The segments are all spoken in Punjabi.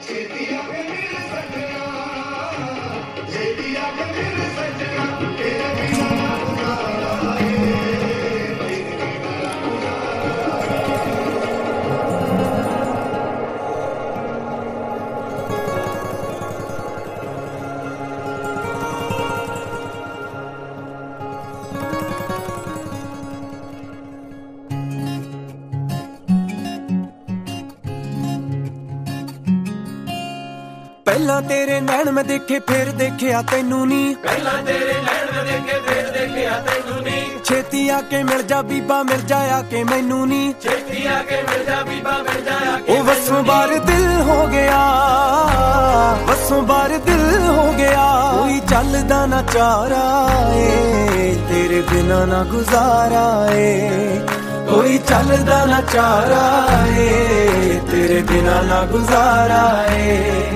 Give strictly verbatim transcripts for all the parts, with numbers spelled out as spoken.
ਪਹਿਲਾਂ ਤੇਰੇ ਨੈਣ ਮੈਂ ਦੇਖੇ ਫਿਰ ਦੇਖਿਆ ਤੈਨੂੰ ਨੀ, ਪਹਿਲਾਂ ਤੇਰੇ ਨੈਣ ਮੈਂ ਦੇਖੇ ਫਿਰ ਦੇਖਿਆ ਤੈਨੂੰ ਨੀ। ਛੇਤੀ ਆ ਕੇ ਮਿਲ ਜਾ ਬੀਬਾ ਮਿਲ ਜਾ ਆ ਕੇ ਮੈਨੂੰ ਨੀ, ਛੇਤੀ ਆ ਕੇ ਮਿਲ ਜਾ ਬੀਬਾ ਮਿਲ ਜਾ ਆ ਕੇ। ਉਹ ਵਸੋਂ ਬਾਰ ਦਿਲ ਹੋ ਗਿਆ, ਵਸੋਂ ਬਾਰ ਦਿਲ ਹੋ ਗਿਆ, ਕੋਈ ਚੱਲਦਾ ਨਾ ਚਾਰਾ ਏ ਤੇਰੇ ਬਿਨਾ ਨਾ ਗੁਜ਼ਾਰਾ ਏ, ਕੋਈ ਚੱਲਦਾ ਨਾ ਚਾਰਾ ਏ ਤੇਰੇ ਬਿਨਾ ਨਾ ਗੁਜ਼ਾਰਾ ਏ।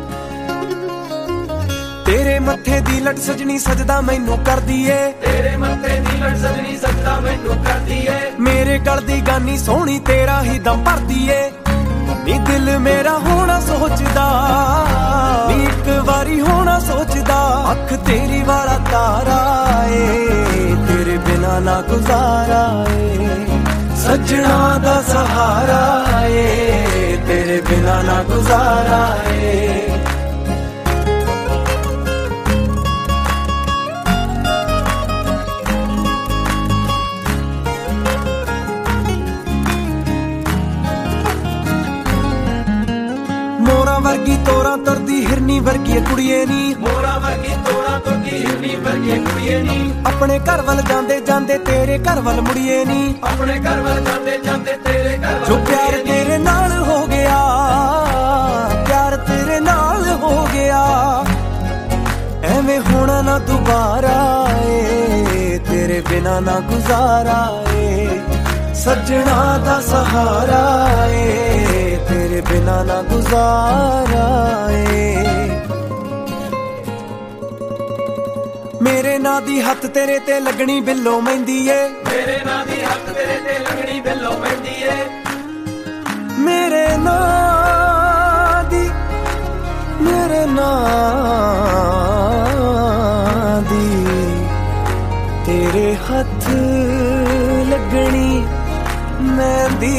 ਤੇਰੇ ਮੱਥੇ ਦੀ ਲਟ ਸਜਣੀ ਸਜਦਾ ਮੈਨੂੰ ਕਰਦੀ ਏ, ਤੇਰੇ ਮੱਥੇ ਦੀ ਲਟ ਸਜਣੀ ਸਜਦਾ ਮੈਨੂੰ ਕਰਦੀ ਏ। ਮੇਰੇ ਗਲ ਦੀ ਗਾਨੀ ਸੋਹਣੀ ਤੇਰਾ ਹੀ ਦਮ ਭਰਦੀ ਏ, ਨੀ ਦਿਲ ਮੇਰਾ ਹੋਣਾ ਸੋਚਦਾ, ਨੀ ਇੱਕ ਵਾਰੀ ਹੋਣਾ ਸੋਚਦਾ, ਅੱਖ ਤੇਰੀ ਵਾਲਾ ਤਾਰਾ ਏ ਤੇਰੇ ਬਿਨਾ ਨਾ ਗੁਜ਼ਾਰਾ ਏ, ਸੱਜਣਾ ਦਾ ਸਹਾਰਾ ਏ ਤੇਰੇ ਬਿਨਾ ਨਾ ਗੁਜ਼ਾਰਾ ਏ। ਮੋਰਾਂ ਵਰਗੀ ਤੋਰਾਂ ਤੁਰਦੀ ਹਿਰਨੀ ਵਰਗੀ ਕੁੜੀਏ ਨੀ, ਮੋਰਾਂ ਵਰਗੀ ਤੋਰਾਂ ਤੁਰਦੀ ਹਿਰਨੀ ਵਰਗੀ ਕੁੜੀਏ ਨੀ। ਆਪਣੇ ਘਰ ਵੱਲ ਜਾਂਦੇ ਜਾਂਦੇ ਤੇਰੇ ਘਰ ਵੱਲ ਮੁੜੀਏ ਨੀ, ਆਪਣੇ ਘਰ ਵੱਲ ਜਾਂਦੇ ਜਾਂਦੇ ਤੇਰੇ ਘਰ ਵੱਲ। ਜੋ ਪਿਆਰ ਤੇਰੇ ਨਾਲ ਹੋ ਗਿਆ, ਪਿਆਰ ਤੇਰੇ ਨਾਲ ਹੋ ਗਿਆ, ਐਵੇਂ ਹੋਣਾ ਨਾ ਦੁਬਾਰਾ ਏ ਤੇਰੇ ਬਿਨਾ ਨਾ ਗੁਜ਼ਾਰਾ ਏ, ਸੱਜਣਾ ਦਾ ਸਹਾਰਾ ਏ ਤੇਰੇ ਬਿਨਾ ਨਾ ਗੁਜ਼ਾਰਾ ਏ। ਮੇਰੇ ਨਾਂ ਦੀ ਹੱਥ ਤੇਰੇ ਤੇ ਲੱਗਣੀ ਬਿੱਲੋ ਮਹਿੰਦੀ ਏ, ਮੇਰੇ ਨਾਂ ਦੀ ਹੱਥ ਤੇਰੇ ਤੇ ਲੱਗਣੀ ਬਿੱਲੋ ਮਹਿੰਦੀ ਏ। ਮੇਰੇ ਨਾਂ ਦੀ, ਮੇਰੇ ਨਾਂ ਦੀ ਤੇਰੇ ਹੱਥ ਲੱਗਣੀ ਮਹਿੰਦੀ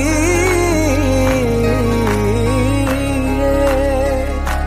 ਏ,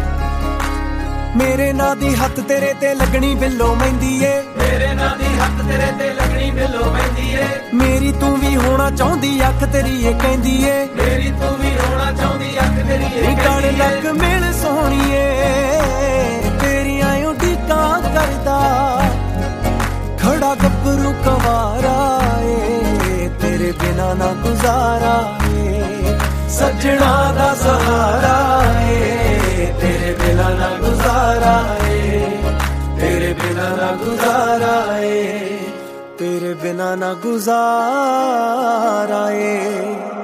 ਮੇਰੇ ਨਾਂ ਦੀ ਹੱਥ ਤੇਰੇ ਤੇ ਲੱਗਣੀ ਬਿੱਲੋ ਮਹਿੰਦੀ ਏ, ਮੇਰੇ ਨਾਂ ਦੀ ਹੱਥ ਤੇਰੇ ਤੇ ਲੱਗਣੀ ਬਿੱਲੋ ਮਹਿੰਦੀ ਏ। ਮੇਰੀ ਤੂੰ ਵੀ ਹੋਣਾ ਚਾਹੁੰਦੀ ਅੱਖ ਤੇਰੀ ਏ ਕਹਿੰਦੀ ਏ, ਮੇਰੀ ਤੂੰ ਵੀ ਹੋਣਾ ਚਾਹੁੰਦੀ ਅੱਖ ਤੇਰੀ ਏ ਗੜ ਲੱਗ ਮਿਲ ਸੋਹਣੀਏ ਤੇਰੀਆਂ ਉਡੀਕਾਂ ਕਰਦਾ, ਖੜਾ ਗੱਭਰੂ ਕਵਾਰਾ ਏ ਤੇਰੇ ਬਿਨਾ ਨਾ ਗੁਜ਼ਾਰਾ ਏ, ਸੱਜਣਾ ਦਾ ਸਹਾਰਾ ਏ ਤੇਰੇ ਬਿਨਾ ਨਾ ਗੁਜ਼ਾਰਾ ਏ, ਤੇਰੇ ਬਿਨਾ ਨਾ ਗੁਜ਼ਾਰਾ ਏ, ਤੇਰੇ ਬਿਨਾ ਨਾ ਗੁਜ਼ਾਰਾ ਏ।